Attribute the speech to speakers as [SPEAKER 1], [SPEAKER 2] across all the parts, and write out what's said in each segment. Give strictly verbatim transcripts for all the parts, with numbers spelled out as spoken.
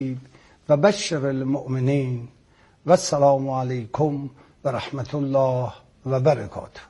[SPEAKER 1] و بشر المؤمنین و السلام علیکم و رحمت الله و برکاته.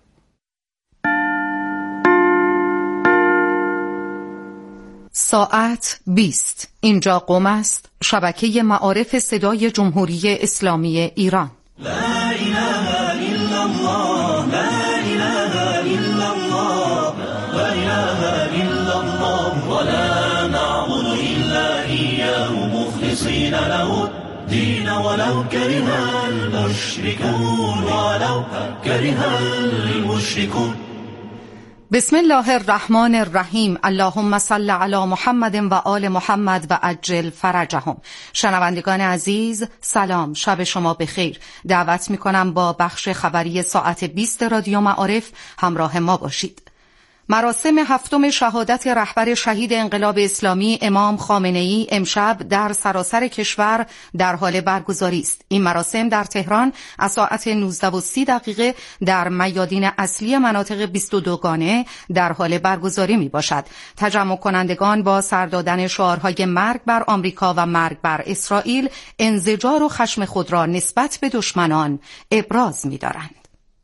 [SPEAKER 2] ساعت بیست. اینجا قم است، شبکه معارف صدای جمهوری اسلامی ایران.
[SPEAKER 3] لا اله الا الله، لا اله الا الله، لا اله الا الله، ولا نعبد الا اياه مخلصين له الدين ولو كره المشركون، ولو كره المشركون.
[SPEAKER 2] بسم الله الرحمن الرحیم. اللهم صل علی محمد و آل محمد و عجل فرجهم. شنوندگان عزیز سلام، شب شما بخیر. دعوت می کنم با بخش خبری ساعت بیست رادیو معارف همراه ما باشید. مراسم هفتم شهادت رهبر شهید انقلاب اسلامی امام خامنه‌ای امشب در سراسر کشور در حال برگزاری است. این مراسم در تهران از ساعت نوزده و سی دقیقه در میادین اصلی مناطق بیست و دو گانه در حال برگزاری می باشد. تجمع کنندگان با سر دادن شعارهای مرگ بر آمریکا و مرگ بر اسرائیل انزجار و خشم خود را نسبت به دشمنان ابراز می دارند.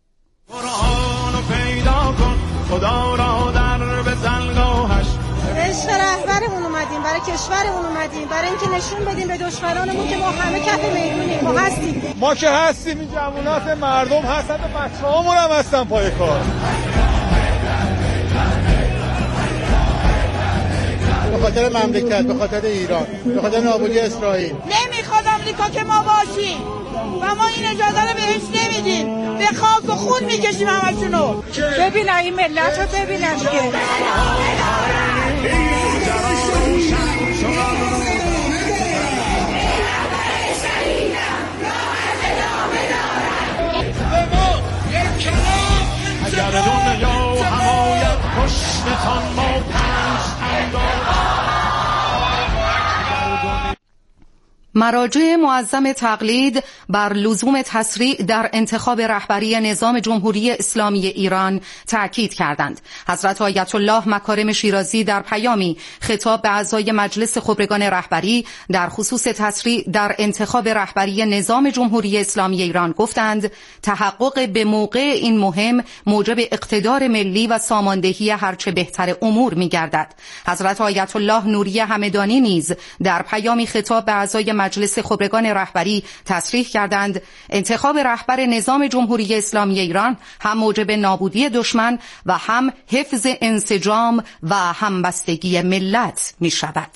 [SPEAKER 4] خدا را در به زنگاهش
[SPEAKER 5] عشق رهبرمون اومدیم، برای کشورمون اومدیم، برای اینکه نشون بدیم به دشمنانمون که ما همه کف میدونیم، ما هستیم.
[SPEAKER 4] ما که هستیم، این جوانات مردم هستن، بچه‌هامون هم هستن پای کار. به خاطر مملکت، به خاطر ایران، به خاطر نابودی اسرائیل.
[SPEAKER 5] نمیخواد آمریکا که ما باشیم و ما این اجازه رو بهش نمیدیم. به خاک و خون میکشیم همشونو. ببینن این ملت رو ببینن دیگه.
[SPEAKER 4] اگر دنیا و همایت پشتتان ما پنج تن
[SPEAKER 2] مراجع معظم تقلید بر لزوم تسریع در انتخاب رهبری نظام جمهوری اسلامی ایران تأکید کردند. حضرت آیت الله مکارم شیرازی در پیامی خطاب به اعضای مجلس خبرگان رهبری در خصوص تسریع در انتخاب رهبری نظام جمهوری اسلامی ایران گفتند تحقق به موقع این مهم موجب اقتدار ملی و ساماندهی هرچه بهتر امور می‌گردد. حضرت آیت الله نوری همدانی نیز در پیامی خطاب به اعضای مجلس خبرگان رهبری تصریح کردند انتخاب رهبر نظام جمهوری اسلامی ایران هم موجب نابودی دشمن و هم حفظ انسجام و همبستگی ملت می شود.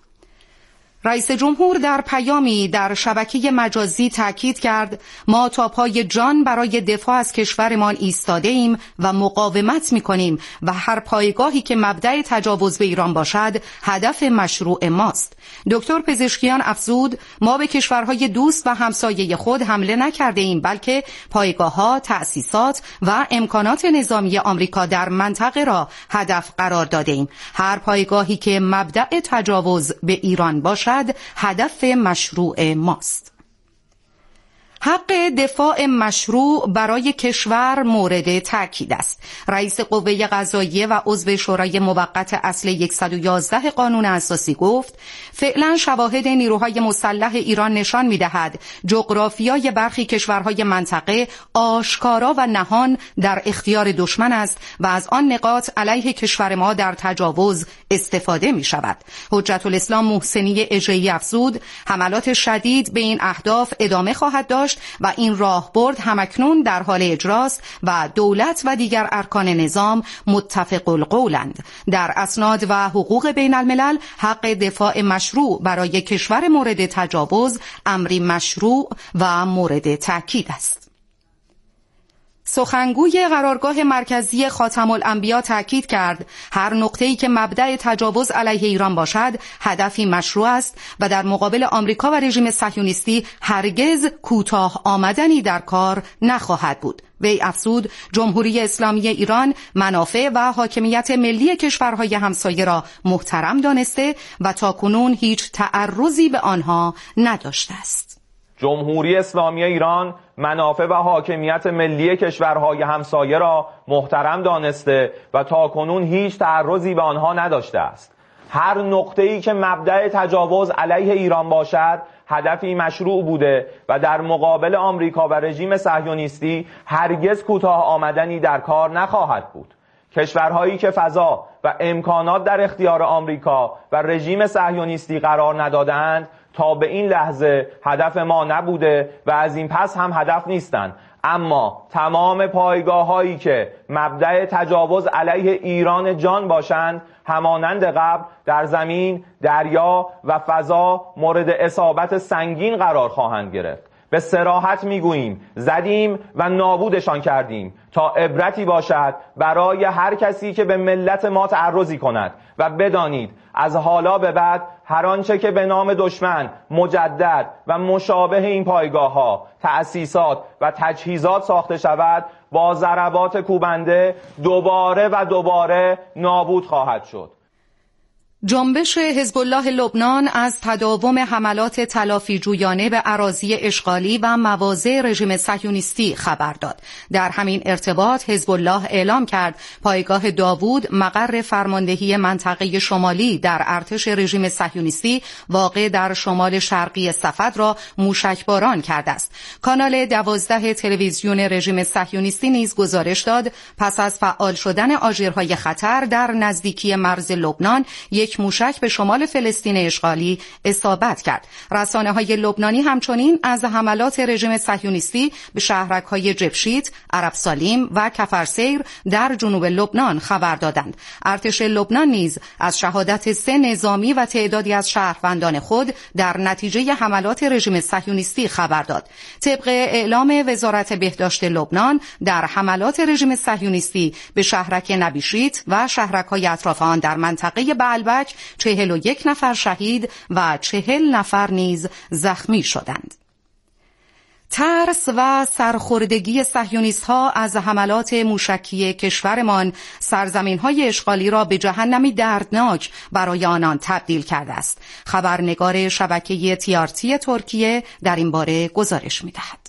[SPEAKER 2] رئیس جمهور در پیامی در شبکه مجازی تاکید کرد ما تا پای جان برای دفاع از کشورمان ایستاده ایم و مقاومت می کنیم و هر پایگاهی که مبدأ تجاوز به ایران باشد هدف مشروع ماست. دکتر پزشکیان افزود ما به کشورهای دوست و همسایه خود حمله نکرده ایم بلکه پایگاه‌ها، تأسیسات و امکانات نظامی آمریکا در منطقه را هدف قرار داده ایم. هر پایگاهی که مبدأ تجاوز به ایران باشد هدف مشروع ماست. حق دفاع مشروع برای کشور مورد تأکید است. رئیس قوه قضاییه و عضو شورای موقت اصل صد و یازده قانون اساسی گفت فعلا شواهد نیروهای مسلح ایران نشان می‌دهد جغرافیای برخی کشورهای منطقه آشکارا و نهان در اختیار دشمن است و از آن نقاط علیه کشور ما در تجاوز استفاده می‌شود. حجت الاسلام محسنی اژه‌ای افزود حملات شدید به این اهداف ادامه خواهد داشت و این راهبرد همکنون در حال اجراست و دولت و دیگر ارکان نظام متفق القولند. در اسناد و حقوق بین الملل حق دفاع مشروع برای کشور مورد تجاوز امری مشروع و مورد تأکید است. سخنگوی قرارگاه مرکزی خاتم الانبیا تاکید کرد هر نقطه‌ای که مبدأ تجاوز علیه ایران باشد هدفی مشروع است و در مقابل آمریکا و رژیم صهیونیستی هرگز کوتاه آمدنی در کار نخواهد بود. وی افزود جمهوری اسلامی ایران منافع و حاکمیت ملی کشورهای همسایه را محترم دانسته و تاکنون هیچ تعرضی به آنها نداشته است.
[SPEAKER 6] جمهوری اسلامی ایران منافع و حاکمیت ملی کشورهای همسایه را محترم دانسته و تاکنون هیچ تعرضی به آنها نداشته است. هر نقطه‌ای که مبدأ تجاوز علیه ایران باشد هدفی مشروع بوده و در مقابل آمریکا و رژیم صهیونیستی هرگز کوتاه آمدنی در کار نخواهد بود. کشورهایی که فضا و امکانات در اختیار آمریکا و رژیم صهیونیستی قرار ندادند تا به این لحظه هدف ما نبوده و از این پس هم هدف نیستند. اما تمام پایگاه هایی که مبدأ تجاوز علیه ایران جان باشند همانند قبل در زمین، دریا و فضا مورد اصابت سنگین قرار خواهند گرفت. به صراحت میگوییم زدیم و نابودشان کردیم تا عبرتی باشد برای هر کسی که به ملت ما تعرضی کند و بدانید از حالا به بعد هر آنچه که به نام دشمن مجدد و مشابه این پایگاه ها، تأسیسات و تجهیزات ساخته شود با ضربات کوبنده دوباره و دوباره نابود خواهد شد.
[SPEAKER 2] جنبش حزب الله لبنان از تداوم حملات تلافی جویانه به اراضی اشغالی و مواضع رژیم صهیونیستی خبر داد. در همین ارتباط حزب الله اعلام کرد پایگاه داوود مقر فرماندهی منطقه شمالی در ارتش رژیم صهیونیستی واقع در شمال شرقی صفد را موشکباران کرده است. کانال دوازده تلویزیون رژیم صهیونیستی نیز گزارش داد پس از فعال شدن آژیرهای خطر در نزدیکی مرز لبنان یک موشک به شمال فلسطین اشغالی اصابت کرد. رسانه‌های لبنانی همچنین از حملات رژیم صهیونیستی به شهرک‌های جبشیت، عرب سالیم و کفرسیر در جنوب لبنان خبر دادند. ارتش لبنان نیز از شهادت سه نظامی و تعدادی از شهروندان خود در نتیجه حملات رژیم صهیونیستی خبر داد. طبق اعلام وزارت بهداشت لبنان در حملات رژیم صهیونیستی به شهرک نبیشیت و شهرک‌های اطراف آن در منطقه بعلبک چهل و یک نفر شهید و چهل نفر نیز زخمی شدند. ترس و سرخوردگی صهیونیست‌ها از حملات موشکی کشورمان سرزمین‌های اشغالی را به جهنمی دردناک برای آنان تبدیل کرده است. خبرنگار شبکه تی آر تی ترکیه در این باره گزارش می‌دهد.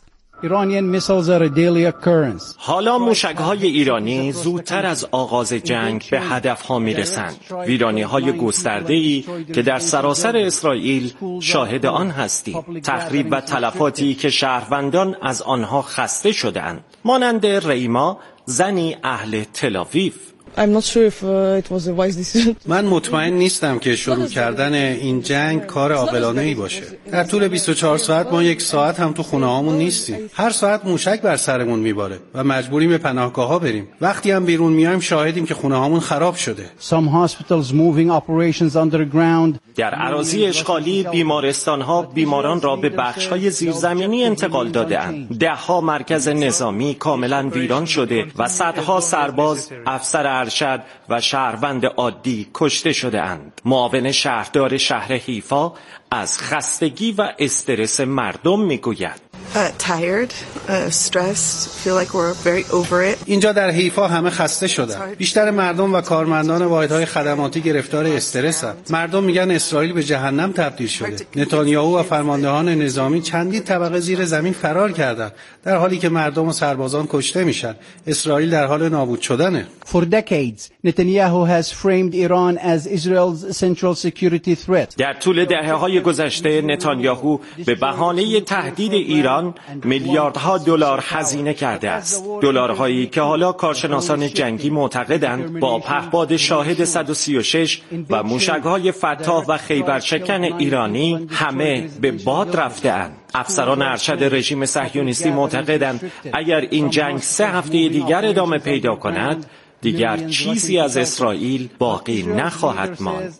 [SPEAKER 7] حالا موشک‌های ایرانی زودتر از آغاز جنگ به هدف‌ها می‌رسند. ویرانی‌های گسترده‌ای که در سراسر اسرائیل شاهد آن هستیم. تخریب و تلفاتی که شهروندان از آنها خسته شده‌اند. مانند ریما، زنی اهل تل‌آویو.
[SPEAKER 8] I'm not sure if uh, it was a wise decision.
[SPEAKER 9] من مطمئن نیستم که شروع کردن این جنگ کار عاقلانه‌ای باشه. در طول بیست و چهار ساعت ما یک ساعت هم تو خونه هامون نیستیم. هر ساعت موشک بر سرمون میباره و مجبوریم به پناهگاه‌ها بریم. وقتی هم بیرون میایم شاهدیم که خونه هامون خراب شده.
[SPEAKER 10] Some hospitals moving operations underground.
[SPEAKER 7] در اراضی اشغالی بیمارستان‌ها بیماران را به بخش‌های زیرزمینی انتقال داده‌اند. ده‌ها مرکز نظامی کاملاً ویران شده و صدها سرباز، افسر ارشد و شهروند عادی کشته شده اند. معاون شهردار شهر حیفا از خستگی و استرس مردم میگوید.
[SPEAKER 11] Uh, tired, uh, stressed, feel like we're very over it.
[SPEAKER 9] اینجا در حیفا همه خسته شدن. بیشتر مردم و کارمندان واحدهای خدماتی گرفتار استرسن. مردم میگن اسرائیل به جهنم تبدیل شده. نتانیاهو و فرماندهان نظامی چندین طبقه زیر زمین فرار کردن در حالی که مردم و سربازان کشته میشن. اسرائیل در حال نابود شدنه.
[SPEAKER 10] For decades, Netanyahu has framed Iran as Israel's central security threat.
[SPEAKER 7] در طول دهه‌های گذشته نتانیاهو به بهانه تهدید ایران میلیاردها دلار هزینه کرده است. دلارهایی که حالا کارشناسان جنگی معتقدند با پهپاد شاهد صد و سی و شش و موشک‌های فتاح و خیبرشکن ایرانی همه به باد رفته‌اند. افسران ارشد رژیم صهیونیستی معتقدند اگر این جنگ سه هفته دیگر ادامه پیدا کند دیگر چیزی از اسرائیل باقی نخواهد ماند.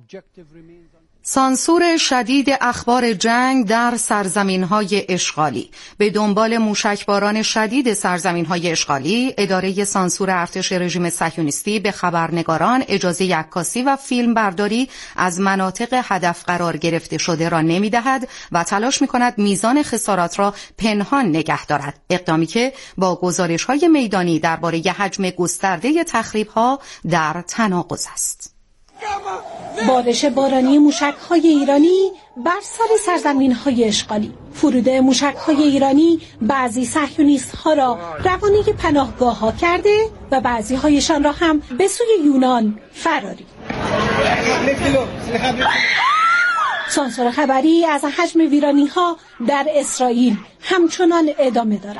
[SPEAKER 2] سانسور شدید اخبار جنگ در سرزمین‌های اشغالی. به دنبال موشکباران شدید سرزمین‌های اشغالی، اداره سانسور ارتش رژیم صهیونیستی به خبرنگاران اجازه عکاسی و فیلم برداری از مناطق هدف قرار گرفته شده را نمی‌دهد و تلاش می‌کند میزان خسارات را پنهان نگه دارد. اقدامی که با گزارش‌های میدانی درباره حجم گسترده تخریب‌ها در تناقض است.
[SPEAKER 12] بارش بارانی موشک‌های ایرانی بر سر سرزمین‌های اشغالی. فرود موشک‌های ایرانی بعضی صهیونیست‌ها را روانه پناهگاه‌ها کرده و بعضی‌هایشان را هم به سوی یونان فراری. سانسور خبری از حجم ویرانی‌ها در اسرائیل همچنان ادامه دارد.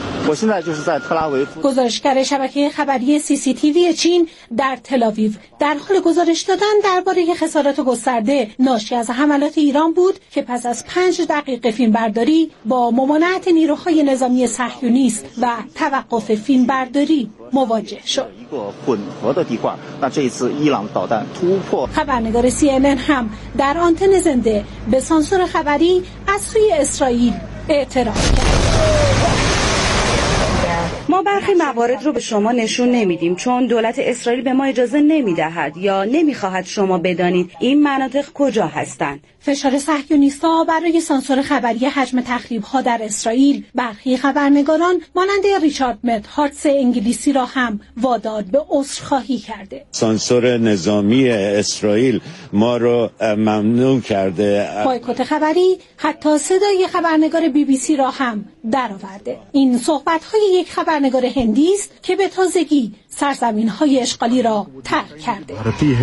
[SPEAKER 12] گزارشگر شبکه خبری سی سی تی وی چین در تل‌آویو در حال گزارش دادن درباره خسارات گسترده ناشی از حملات ایران بود که پس از پنج دقیقه فیلمبرداری با ممانعت نیروهای نظامی صهیونیست و توقف فیلمبرداری مواجه شد. خبرنگار سی ان ان هم در آنتن زنده به سانسور خبری از سوی اسرائیل اعتراض کرد.
[SPEAKER 13] ما برخی موارد رو به شما نشون نمیدیم چون دولت اسرائیل به ما اجازه نمیدهد یا نمیخواهد شما بدانید این مناطق کجا هستند.
[SPEAKER 12] فشار صهیونیست‌ها برای سانسور خبری حجم تخریب‌ها در اسرائیل برخی خبرنگاران مانند ریچارد مدهارتس انگلیسی را هم وادار به عذرخواهی کرده.
[SPEAKER 14] سانسور نظامی اسرائیل ما رو ممنوع کرده.
[SPEAKER 12] بایکوت خبری حتی صدای خبرنگار بی بی سی را هم درآورده. این صحبت‌های یک خبرنگار هندی است که به تازگی سرزمین‌های اشغالی را ترک کرده.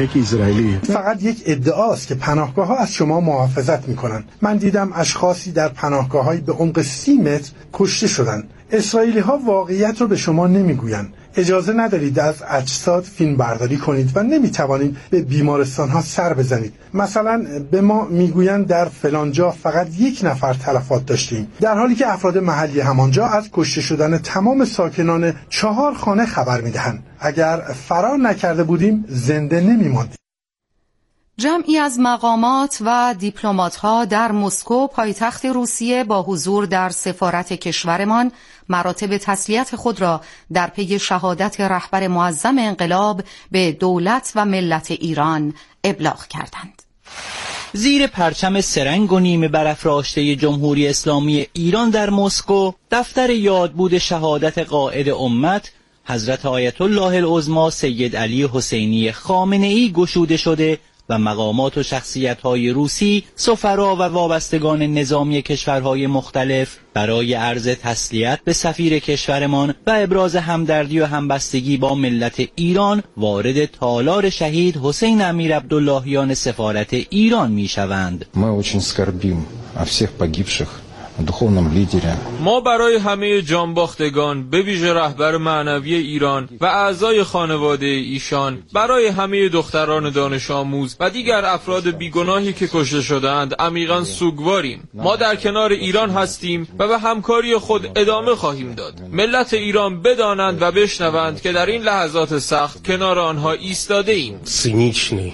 [SPEAKER 15] فقط یک ادعاست که پناهگاه‌ها از شما محافظت می‌کنند. من دیدم اشخاصی در پناهگاه‌های به عمق سی متر کشته شدند. اسرائیلی‌ها واقعیت رو به شما نمی‌گویند. اجازه ندارید از اجساد فیلم برداری کنید و نمی‌توانید به بیمارستان‌ها سر بزنید. مثلا به ما میگویند در فلان جا فقط یک نفر تلفات داشتیم، در حالی که افراد محلی همانجا از کشته شدن تمام ساکنان چهار خانه خبر می‌دهند. اگر فرار نکرده بودیم زنده نمی‌ماندیم.
[SPEAKER 2] جمعی از مقامات و دیپلمات‌ها در مسکو پایتخت روسیه با حضور در سفارت کشورمان مراتب تسلیت خود را در پی شهادت رهبر معظم انقلاب به دولت و ملت ایران ابلاغ کردند.
[SPEAKER 16] زیر پرچم سرنگ و نیمه برافراشته جمهوری اسلامی ایران در مسکو دفتر یادبود شهادت قائد امت حضرت آیت الله العظمی سید علی حسینی خامنه‌ای گشوده شده و مقامات و شخصیت‌های روسی، سفرا و وابستگان نظامی کشورهای مختلف برای عرض تسلیت به سفیر کشورمان و ابراز همدردی و همبستگی با ملت ایران وارد تالار شهید حسین امیر عبداللهیان سفارت ایران می‌شوند.
[SPEAKER 17] ما очень скорбим о всех погибших دخولنم لیدره.
[SPEAKER 18] ما برای همه جانباختگان به ویژه رهبر معنوی ایران و اعضای خانواده ایشان، برای همه دختران دانش آموز و دیگر افراد بیگناهی که کشته شدند عمیقاً سوگواریم. ما در کنار ایران هستیم و به همکاری خود ادامه خواهیم داد. ملت ایران بدانند و بشنوند که در این لحظات سخت کنار آنها ایستاده ایم.
[SPEAKER 19] سینیچنی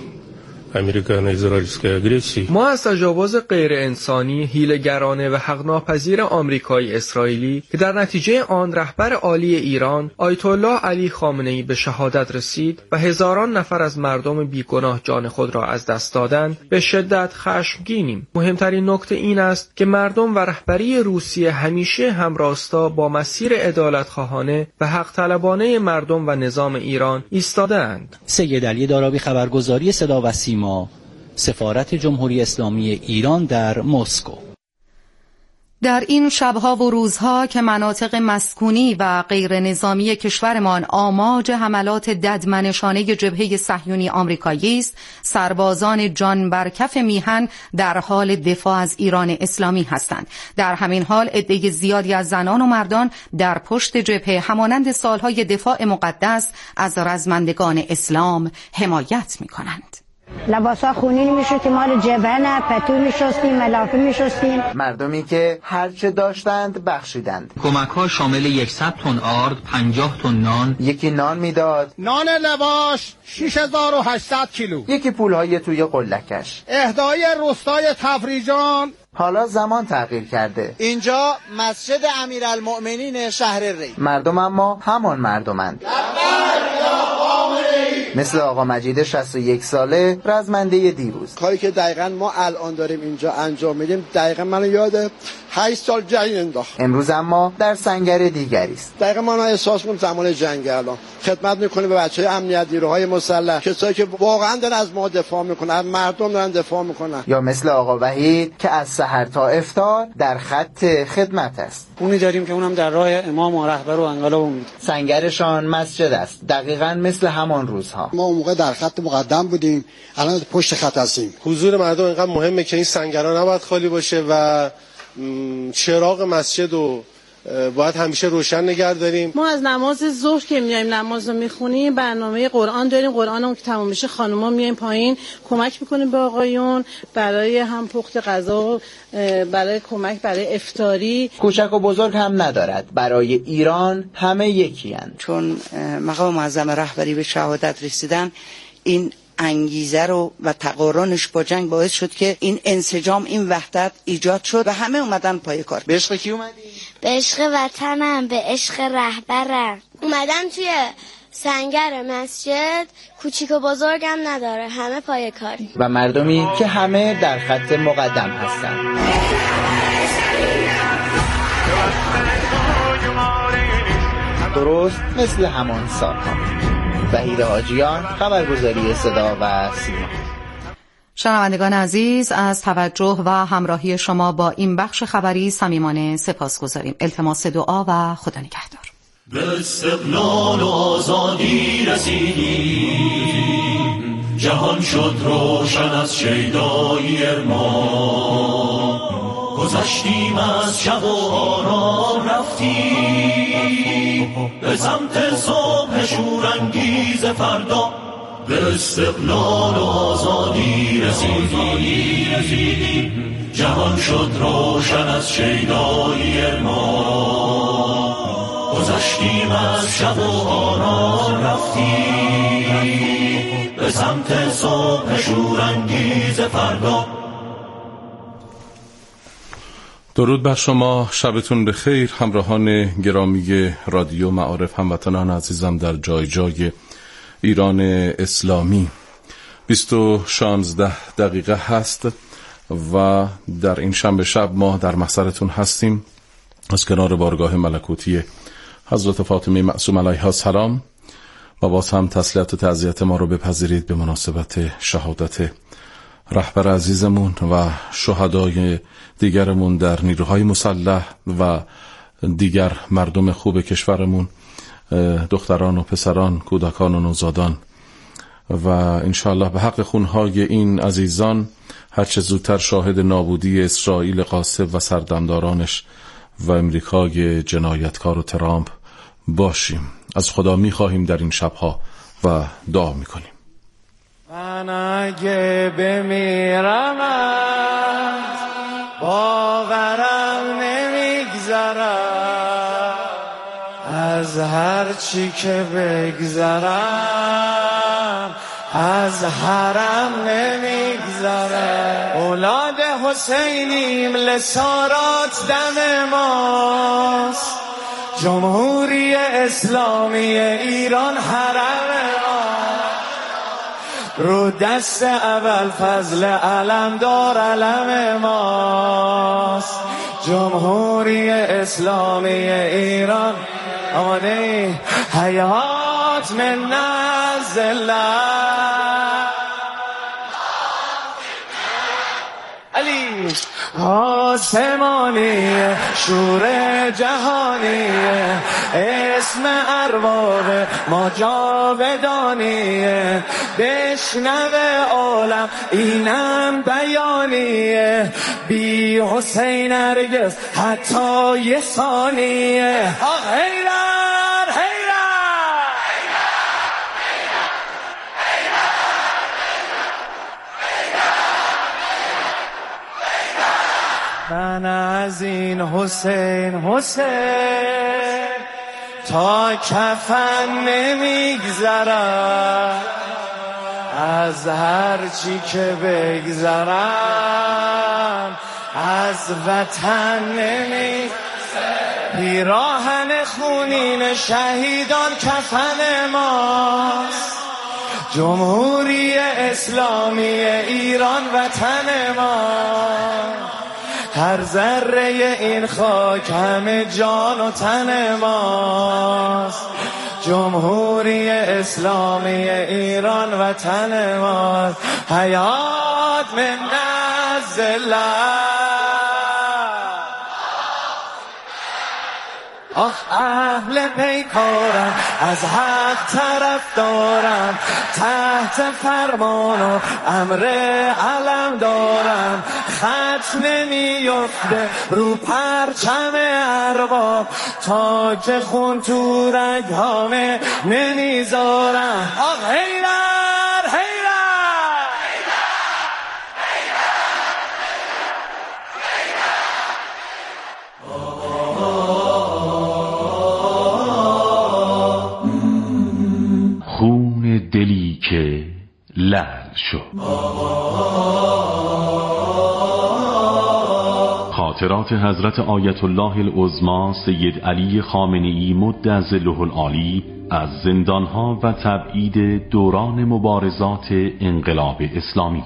[SPEAKER 20] ما از تجاوز غیر انسانی، حیله‌گرانه و حق‌ناپذیر آمریکایی اسرائیلی که در نتیجه آن رهبر عالی ایران آیت الله علی خامنه‌ای به شهادت رسید و هزاران نفر از مردم بیگناه جان خود را از دست دادند به شدت خشمگینیم. مهمترین نکته این است که مردم و رهبری روسیه همیشه همراستا با مسیر عدالت‌خواهانه و حق طلبانه مردم و نظام ایران ایستاده‌اند.
[SPEAKER 16] سید علی دارابی، خبرگزاری صدا و سیما، سفارت جمهوری اسلامی ایران در مسکو.
[SPEAKER 2] در این شبها و روزها که مناطق مسکونی و غیر نظامی کشورمان آماج حملات ددمنشانه جبهه صهیونی آمریکایی است، سربازان جان برکف میهن در حال دفاع از ایران اسلامی هستند. در همین حال عده زیادی از زنان و مردان در پشت جبهه همانند سالهای دفاع مقدس از رزمندگان اسلام حمایت می‌کنند.
[SPEAKER 21] لباسا خونین میشستیم، مال جبهه نه، پتو میشستیم، ملافه میشستیم.
[SPEAKER 22] مردمی که هرچه داشتند بخشیدند.
[SPEAKER 23] کمک ها شامل صد تن آرد، پنجاه تن نان،
[SPEAKER 22] یکی نان میداد،
[SPEAKER 4] نان لواش شش هزار و هشتصد کیلو،
[SPEAKER 22] یکی پولهای توی قلکش.
[SPEAKER 4] اهدای روستای تفریجان.
[SPEAKER 22] حالا زمان تغییر کرده.
[SPEAKER 24] اینجا مسجد امیرالمؤمنین شهر ری.
[SPEAKER 22] مردم اما همان مردمند. مثل آقا مجید شصت و یک ساله رزمنده دیروز.
[SPEAKER 24] کاری که دقیقاً ما الان داریم اینجا انجام میدیم دقیقاً منو یاد هشت سال جنگ انداخت.
[SPEAKER 22] امروز اما در سنگر دیگری است.
[SPEAKER 24] دقیقاً ما احساس می‌کنیم زمان جنگ الان خدمت می‌کنیم به بچه‌های امنیت، نیروهای مسلح، کسایی که واقعاً دارن از ما دفاع می‌کنن، از مردم دارن دفاع می‌کنن.
[SPEAKER 22] یا مثل آقا وحید که از سحر تا افطار در خط خدمت است.
[SPEAKER 25] اونی داریم که اونم در راه امام و رهبر و انقلاب امید.
[SPEAKER 22] سنگرشان مسجد است، دقیقاً مثل همان روزها. ها.
[SPEAKER 24] ما اون موقع در خط مقدم بودیم، الان پشت خط هستیم.
[SPEAKER 1] حضور مردم اینقدر مهمه که این سنگرها نباید خالی باشه و چراغ مسجد و باید همیشه روشن نگه داریم.
[SPEAKER 3] ما از نماز ظهر که میایم نماز رو میخونیم، برنامه قرآن داریم، قرآنمون که تمام میشه خانوما میایم پایین کمک میکنیم به آقایون برای هم پخت غذا، برای کمک برای افطاری.
[SPEAKER 22] کوچک و بزرگ هم ندارد، برای ایران همه یکی هستند.
[SPEAKER 5] چون مقام معظم رهبری به شهادت رسیدن، این انگیزه رو و تقارنش با جنگ باعث شد که این انسجام، این وحدت ایجاد شد و همه اومدن پای کار.
[SPEAKER 22] به عشق کی اومدی؟
[SPEAKER 19] به عشق وطنم، به عشق رهبرم. اومدم توی سنگر مسجد، کوچیک و بزرگم نداره، همه پای کاری.
[SPEAKER 22] و مردمی که همه در خط مقدم هستند. درست مثل همان سالها. وحید حاجیان، خبرگزاری صدا و سیما.
[SPEAKER 2] شنوندگان عزیز، از توجه و همراهی شما با این بخش خبری صمیمانه سپاسگزاریم. التماس دعا و خدا نگهدار.
[SPEAKER 25] به استقلال و آزادی رسیدیم، جهان شد روشن از شیدایی ارمان، گذشتیم از شب و آرام رفتیم به سمت صبح شورانگیز فردا. به استقلال و آزادی رسیدیم، جهان شد روشن از شیدایی ارمان، گذشتیم از شب و آرام رفتیم به سمت صبح شورانگیز فردا.
[SPEAKER 26] درود بر شما، شبتون بخیر همراهان گرامی رادیو معارف، هموطنان عزیزم در جای جای ایران اسلامی. بیست و شانزده دقیقه هست و در این شنبه شب ما در محضرتون هستیم از کنار بارگاه ملکوتی حضرت فاطمه معصوم علیها السلام و باز هم تسلیت و تعزیت ما رو بپذیرید به مناسبت شهادت رهبر عزیزمون و شهدای دیگرمون در نیروهای مسلح و دیگر مردم خوب کشورمون، دختران و پسران، کودکان و نوزادان، و انشاءالله به حق خونهای این عزیزان هرچه زودتر شاهد نابودی اسرائیل غاصب و سردمدارانش و امریکای جنایتکار و ترامپ باشیم. از خدا میخواهیم در این شبها و دعا میکنیم.
[SPEAKER 27] من اگه بمیرم باورم نمیگذرم، از هر چی که بگذرم از حرم نمیگذرم. اولاد حسینیم، لسارات دم ماست، جمهوری اسلامی ایران حرم ما، رو دست اول فضل علمدار علم ماست، جمهوری اسلامی ایران. آماده حیات من نزل علی آسمانی، شور جهانی، اسم ارباب ما جاودانی، بشنوه عالم اینم بیانیه، بی حسین هرگز حتی یه ثانیه. آه حیدر حیدر من از این حسین حسین تا کفن نمیگذرم، از هر چی که بگذرم از وطن نمیگذرم. پیراهن خونین شهیدان کفن ماست، جمهوری اسلامی ایران وطن ماست، هر ذره این خاک همه جان و تن ماست، جمهوری اسلامی ایران وطن ماست. حیات من نزل آخ اهل پیکارم از حق طرف دارم تحت فرمان و امر علم دارم خط نمیفته رو پرچم ارباب تاج خون تو رگهامه نمیذارم آخ حیدر حیدر
[SPEAKER 6] خون دلی که لعل شد. خاطرات حضرت آیت الله العظما سید علی خامنه‌ای مد ظله العالی از زندانها و تبعید دوران مبارزات انقلاب اسلامی.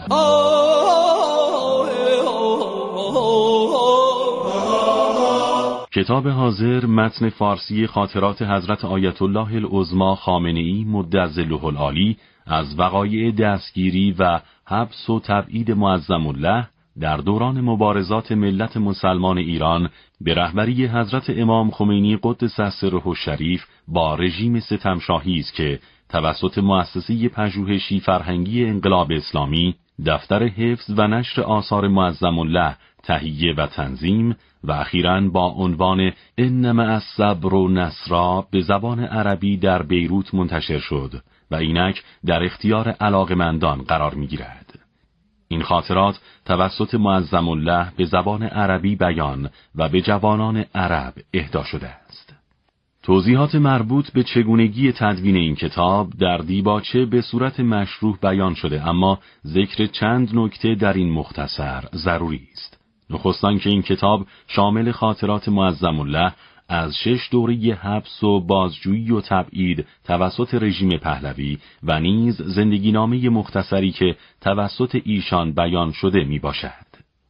[SPEAKER 6] کتاب حاضر متن فارسی خاطرات حضرت آیت الله العظما خامنه‌ای مد ظله العالی از وقایع دستگیری و حبس و تبعید معظم الله در دوران مبارزات ملت مسلمان ایران به رهبری حضرت امام خمینی قدس سره الشریف با رژیم ستمشاهی است که توسط مؤسسه پژوهشی فرهنگی انقلاب اسلامی، دفتر حفظ و نشر آثار معظم الله تهیه و تنظیم و اخیراً با عنوان انما الصبر نصرا به زبان عربی در بیروت منتشر شد و اینک در اختیار علاقمندان قرار می‌گیرد. این خاطرات توسط معظم الله به زبان عربی بیان و به جوانان عرب اهدا شده است. توضیحات مربوط به چگونگی تدوین این کتاب در دیباچه به صورت مشروح بیان شده، اما ذکر چند نکته در این مختصر ضروری است. نخستان که این کتاب شامل خاطرات معظم الله از شش دوره حبس و بازجویی و تبعید توسط رژیم پهلوی و نیز زندگینامه مختصری که توسط ایشان بیان شده می باشد.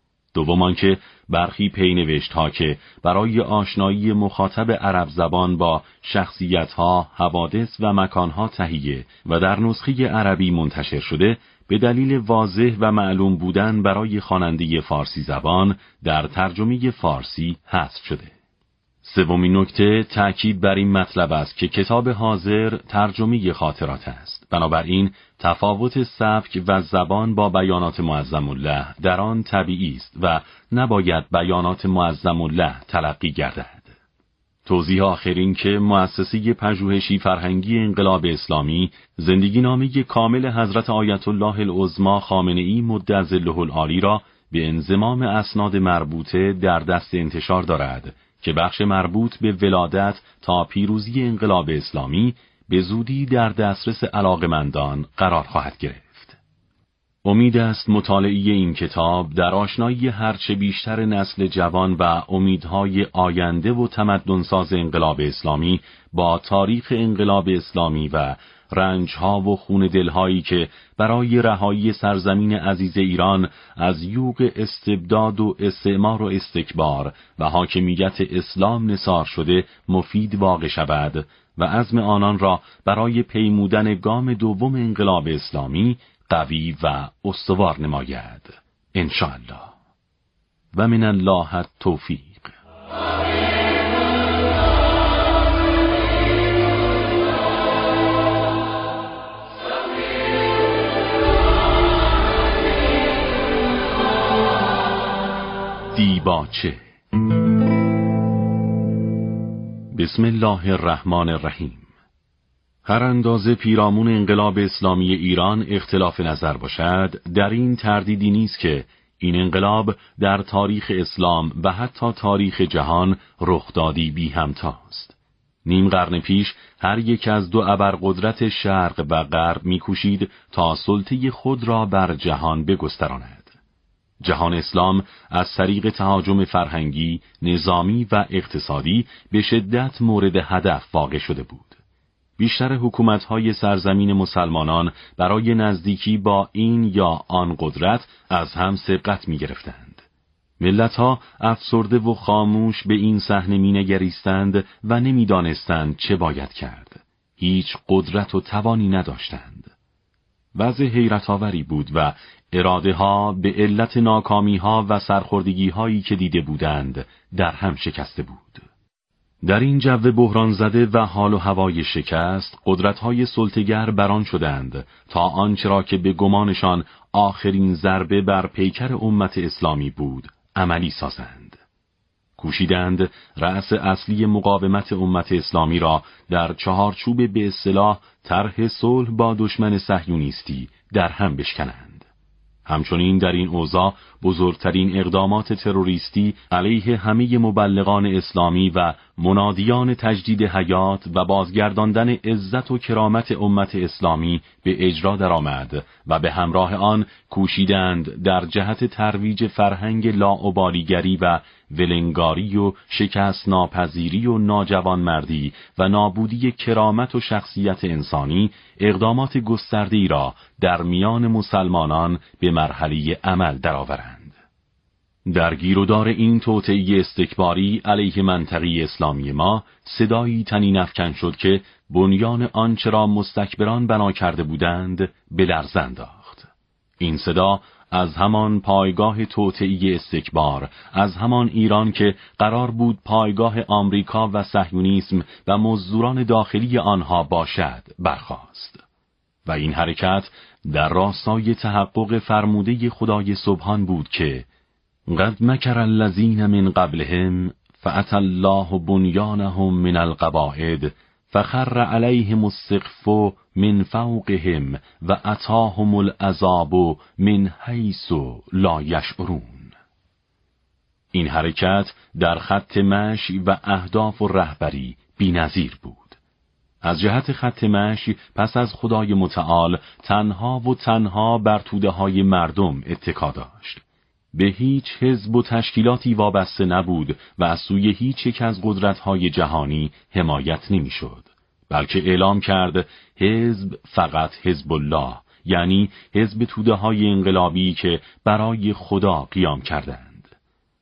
[SPEAKER 6] دوم که برخی پینوشت‌ها که برای آشنایی مخاطب عرب زبان با شخصیت‌ها، حوادث و مکان‌ها تهیه و در نسخه عربی منتشر شده به دلیل واضح و معلوم بودن برای خواننده فارسی زبان در ترجمه فارسی حذف شده. سومین نکته تأکید بر این مطلب است که کتاب حاضر ترجمه خاطرات است. بنابراین تفاوت سبک و زبان با بیانات معظم الله در آن طبیعی است و نباید بیانات معظم الله تلقی گردد. توضیح آخر این که مؤسسه پژوهشی فرهنگی انقلاب اسلامی زندگینامه کامل حضرت آیت الله العظما خامنه‌ای مد ظله العالی را به انضمام اسناد مربوطه در دست انتشار دارد که بخش مربوط به ولادت تا پیروزی انقلاب اسلامی به زودی در دسترس علاقمندان قرار خواهد گرفت. امید است مطالعه این کتاب در آشنایی هرچه بیشتر نسل جوان و امیدهای آینده و تمدنساز انقلاب اسلامی با تاریخ انقلاب اسلامی و رنجها و خون دلهایی که برای رهایی سرزمین عزیز ایران از یوغ استبداد و استعمار و استکبار و حاکمیت اسلام نثار شده مفید واقع شود و عزم آنان را برای پیمودن گام دوم انقلاب اسلامی قوی و استوار نماید انشاءالله. و من الله التوفیق. دیباچه. بسم الله الرحمن الرحیم. هر اندازه پیرامون انقلاب اسلامی ایران اختلاف نظر باشد، در این تردیدی نیست که این انقلاب در تاریخ اسلام و حتی تاریخ جهان رخدادی بی همتاست. نیم قرن پیش هر یک از دو ابرقدرت شرق و غرب می‌کوشید تا سلطه خود را بر جهان بگستراند. جهان اسلام از طریق تهاجم فرهنگی، نظامی و اقتصادی به شدت مورد هدف واقع شده بود. بیشتر حکومت‌های سرزمین مسلمانان برای نزدیکی با این یا آن قدرت از هم سبقت می‌گرفتند. ملت‌ها افسرده و خاموش به این صحنه می‌نگریستند و نمی‌دانستند چه باید کرد. هیچ قدرت و توانی نداشتند. وضع حیرت‌آوری بود و اراده ها به علت ناکامی ها و سرخوردگی هایی که دیده بودند در هم شکسته بود. در این جو بحران زده و حال و هوای شکست، قدرت‌های سلطه‌گر بران شدند تا آنچه را که به گمانشان آخرین ضربه بر پیکر امت اسلامی بود، عملی سازند. کوشیدند رأس اصلی مقاومت امت اسلامی را در چهارچوب به اصطلاح طرح صلح با دشمن صهیونیستی در هم بشکنند. همچنین در این اوضاع بزرگترین اقدامات تروریستی علیه همه مبلغان اسلامی و منادیان تجدید حیات و بازگرداندن عزت و کرامت امت اسلامی به اجرا درآمد و به همراه آن کوشیدند در جهت ترویج فرهنگ لاابالیگری و ولنگاری و شکست ناپذیری و ناجوانمردی و نابودی کرامت و شخصیت انسانی اقدامات گسترده‌ای را در میان مسلمانان به مرحله عمل درآورند. در گیرودار این توطئه استکباری علیه منطقه اسلامی ما صدایی طنین افکن شد که بنیان آنچه را مستکبران بنا کرده بودند به لرز انداخت. این صدا از همان پایگاه توطئه استکبار، از همان ایران که قرار بود پایگاه آمریکا و صهیونیسم و مزدوران داخلی آنها باشد، برخاست. و این حرکت در راستای تحقق فرموده خدای سبحان بود که قد مکر الذین من قبلهم فأتی الله بنیانهم من القواعد فخر علیهم السقف من فوقهم و اتاهم العذاب من حیث لا یشعرون. این حرکت در خط مشی و اهداف و رهبری بی‌نظیر بود. از جهت خط مشی پس از خدای متعال تنها و تنها بر توده های مردم اتکا داشت. به هیچ حزب و تشکیلاتی وابسته نبود و از سوی هیچ یک از قدرت‌های جهانی حمایت نمی‌شد، بلکه اعلام کرد حزب فقط حزب الله، یعنی حزب توده‌های انقلابی که برای خدا قیام کردند.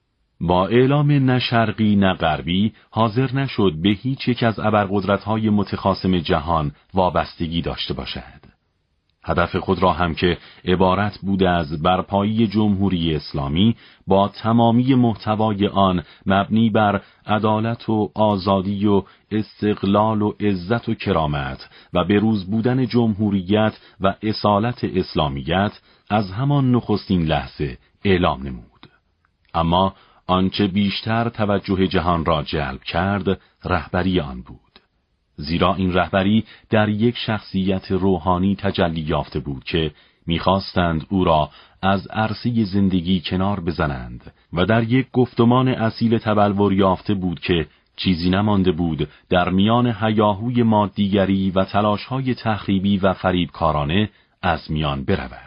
[SPEAKER 6] با اعلام نه شرقی نه غربی حاضر نشد به هیچ یک از ابرقدرت‌های متخاصم جهان وابستگی داشته باشد. هدف خود را هم که عبارت بود از برپایی جمهوری اسلامی با تمامی محتوای آن مبنی بر عدالت و آزادی و استقلال و عزت و کرامت و بروز بودن جمهوریت و اصالت اسلامیت از همان نخستین لحظه اعلام نمود. اما آنچه بیشتر توجه جهان را جلب کرد رهبری آن بود. زیرا این رهبری در یک شخصیت روحانی تجلی یافته بود که می‌خواستند او را از عرصه زندگی کنار بزنند و در یک گفتمان اصیل تبلور یافته بود که چیزی نمانده بود در میان هیاهوی مادیگری و تلاش‌های تخریبی و فریبکارانه از میان برود.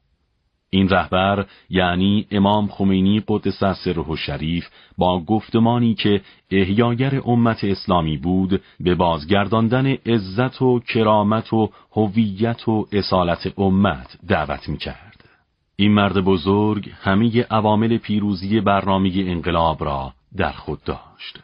[SPEAKER 6] این رهبر یعنی امام خمینی قدس سره الشریف با گفتمانی که احیاگر امت اسلامی بود به بازگرداندن عزت و کرامت و هویت و اصالت امت دعوت می‌کرد. این مرد بزرگ همه عوامل پیروزی برنامه انقلاب را در خود داشت: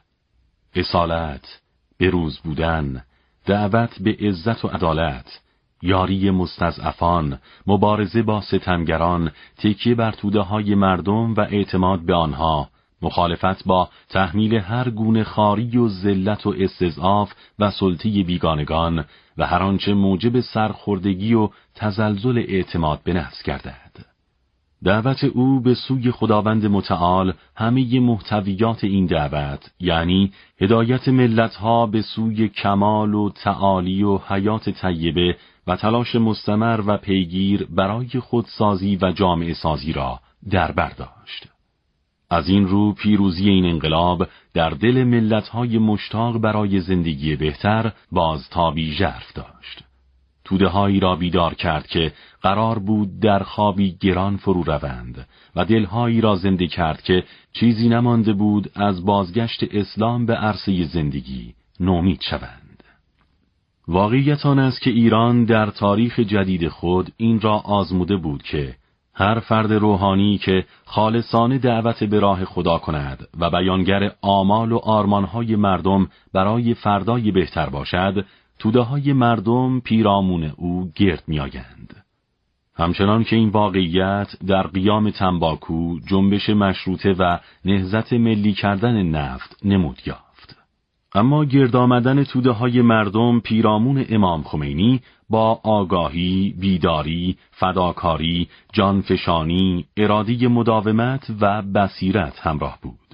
[SPEAKER 6] اصالت، بروز بودن، دعوت به عزت و عدالت، یاری مستضعفان، مبارزه با ستمگران، تکیه بر توده های مردم و اعتماد به آنها، مخالفت با تحمیل هر گونه خواری و ذلت و استضعاف و سلطه بیگانگان و هر آنچه موجب سرخوردگی و تزلزل اعتماد به نفس گردد. دعوت او به سوی خداوند متعال همه محتویات این دعوت، یعنی هدایت ملتها به سوی کمال و تعالی و حیات طیبه و تلاش مستمر و پیگیر برای خودسازی و جامعه سازی را در بر داشت. از این رو پیروزی این انقلاب در دل ملتهای مشتاق برای زندگی بهتر بازتابی ژرف داشت. توده‌هایی را بیدار کرد که قرار بود در خوابی گران فرو روند و دلهایی را زنده کرد که چیزی نمانده بود از بازگشت اسلام به عرصه زندگی نومید شوند. واقعیت آن است که ایران در تاریخ جدید خود این را آزموده بود که هر فرد روحانی که خالصانه دعوت به راه خدا کند و بیانگر آمال و آرمانهای مردم برای فردای بهتر باشد، توده‌های مردم پیرامون او گرد می‌آیند. همچنان که این واقعیت در قیام تنباکو، جنبش مشروطه و نهضت ملی کردن نفت نمود یافت. اما گرد آمدن توده های مردم پیرامون امام خمینی با آگاهی، بیداری، فداکاری، جانفشانی، اراده مداومت و بصیرت همراه بود.